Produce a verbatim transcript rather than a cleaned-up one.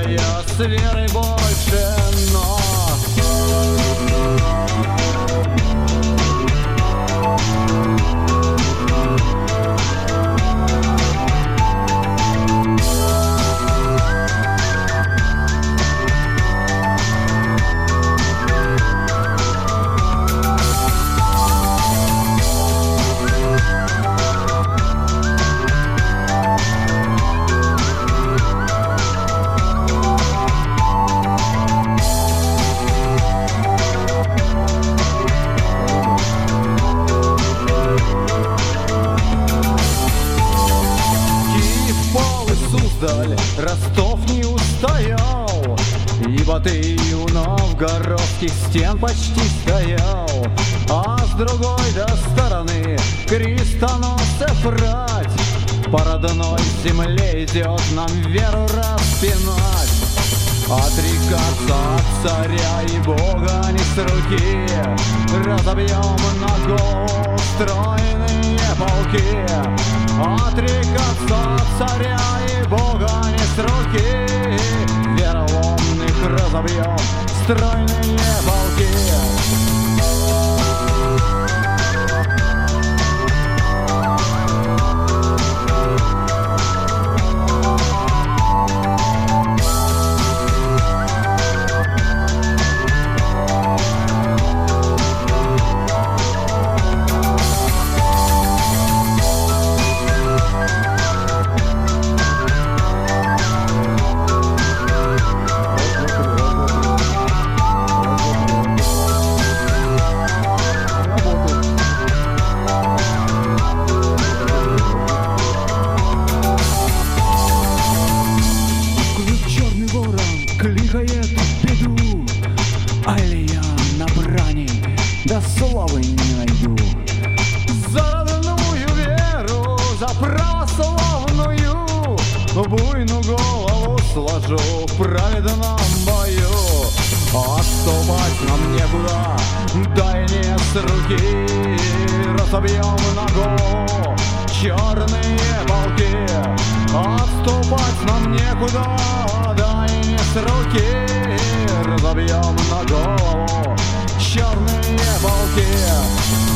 я с верой больше нос. Ростов не устоял, ибо ты у новгородских стен почти стоял. А с другой до стороны крестоносцев рать, по родной земле идет нам веру распинать. Отрекаться от царя и бога не с руки, разобьем на голову стройные полки. Отрекаться от царя и бога не с руки, вероломных разобьем стройные полки. Кликает беду, али я на брани да славы не найду. За родную веру, за православную буйную голову сложу в праведном бою. Отступать нам некуда, дай не с руки, разобьем на голову черные полки. Отступать нам некуда, дай не с руки, разобьем на голову черные полки.